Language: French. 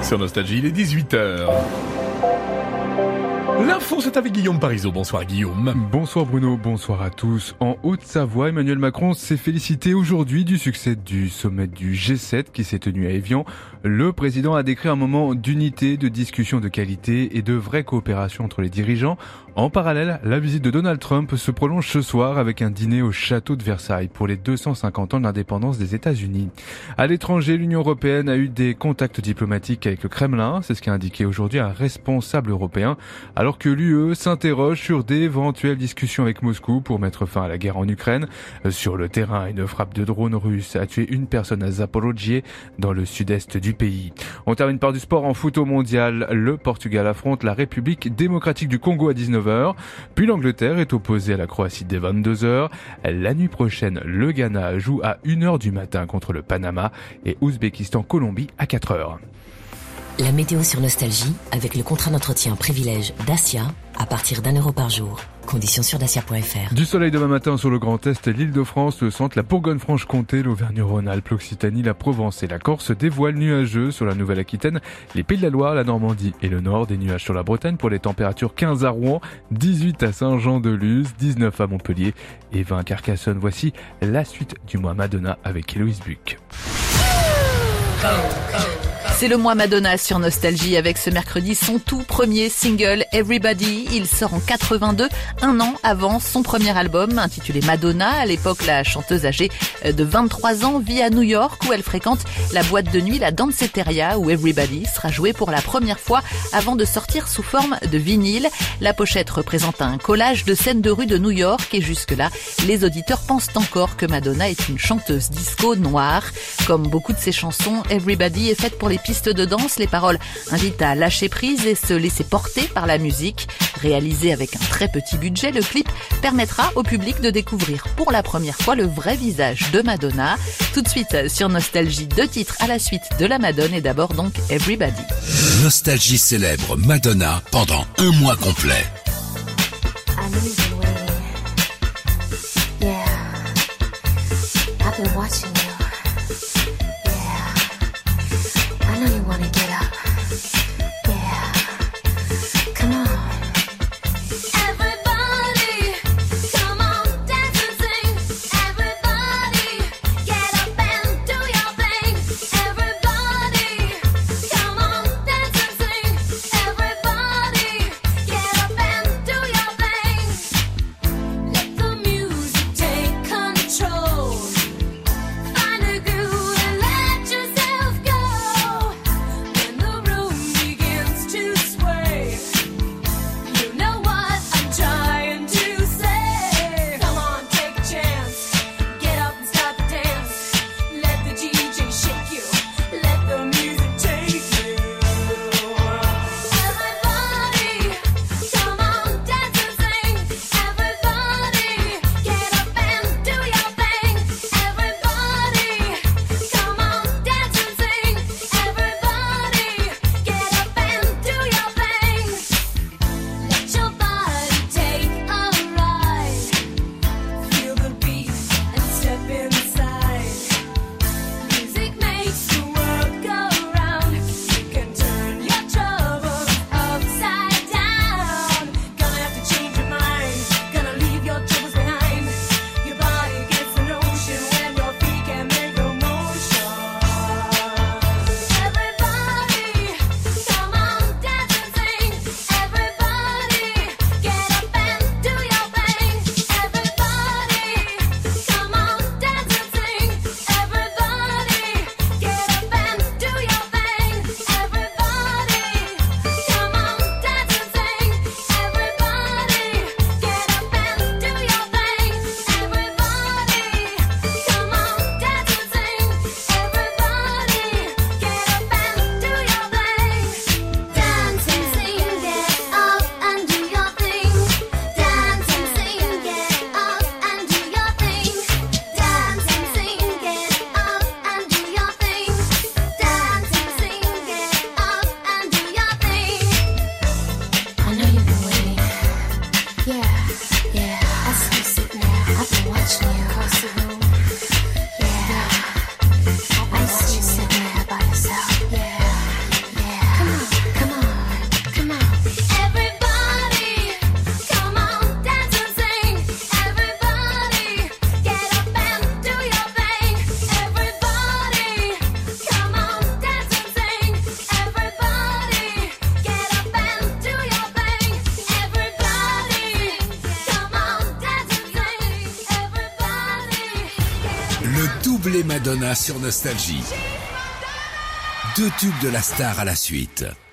Sur Nostalgie, il est 18h. L'info, c'est avec Guillaume Parisot. Bonsoir Guillaume. Bonsoir Bruno, bonsoir à tous. En Haute-Savoie, Emmanuel Macron s'est félicité aujourd'hui du succès du sommet du G7 qui s'est tenu à Évian. Le président a décrit un moment d'unité, de discussion de qualité et de vraie coopération entre les dirigeants. En parallèle, la visite de Donald Trump se prolonge ce soir avec un dîner au château de Versailles pour les 250 ans de l'indépendance des États-Unis. À l'étranger, l'Union européenne a eu des contacts diplomatiques avec le Kremlin, c'est ce qu'a indiqué aujourd'hui un responsable européen, alors que l'UE s'interroge sur d'éventuelles discussions avec Moscou pour mettre fin à la guerre en Ukraine. Sur le terrain, une frappe de drone russe a tué une personne à Zaporozhye, dans le sud-est du pays. On termine par du sport en foot au mondial. Le Portugal affronte la République démocratique du Congo à 19h. Puis l'Angleterre est opposée à la Croatie dès 22h. La nuit prochaine, le Ghana joue à 1h du matin contre le Panama et Ouzbékistan-Colombie à 4h. La météo sur Nostalgie avec le contrat d'entretien privilège Dacia à partir d'€1 par jour. Conditions sur dacia.fr. Du soleil demain matin sur le Grand Est, l'Île-de-France, le centre, la Bourgogne-Franche-Comté, l'Auvergne-Rhône-Alpes, l'Occitanie, la Provence et la Corse. Des voiles nuageux sur la Nouvelle-Aquitaine, les Pays de la Loire, la Normandie et le Nord. Des nuages sur la Bretagne pour les températures 15 à Rouen, 18 à Saint-Jean-de-Luz, 19 à Montpellier et 20 à Carcassonne. Voici la suite du mois Madonna avec Héloïse Buck. C'est le mois Madonna sur Nostalgie avec ce mercredi son tout premier single Everybody. Il sort en 82, un an avant son premier album intitulé Madonna. À l'époque, la chanteuse âgée de 23 ans vit à New York où elle fréquente la boîte de nuit, la Danceteria, où Everybody sera joué pour la première fois avant de sortir sous forme de vinyle. La pochette représente un collage de scènes de rue de New York et jusque-là, les auditeurs pensent encore que Madonna est une chanteuse disco noire. Comme beaucoup de ses chansons, Everybody est faite pour les pistes de danse. Les paroles invitent à lâcher prise et se laisser porter par la musique. Réalisé avec un très petit budget, le clip permettra au public de découvrir pour la première fois le vrai visage de Madonna. Tout de suite sur Nostalgie, 2 titres à la suite de la Madone et d'abord donc Everybody. Nostalgie célèbre Madonna pendant un mois complet. I've been watching you. I know you wanna get up. Yeah. Come on. Everybody, come on, dance and sing. Everybody, get up and do your thing. Everybody, come on, dance and sing. Everybody, get up and do your thing. doublé Madonna sur Nostalgie. 2 tubes de la star à la suite.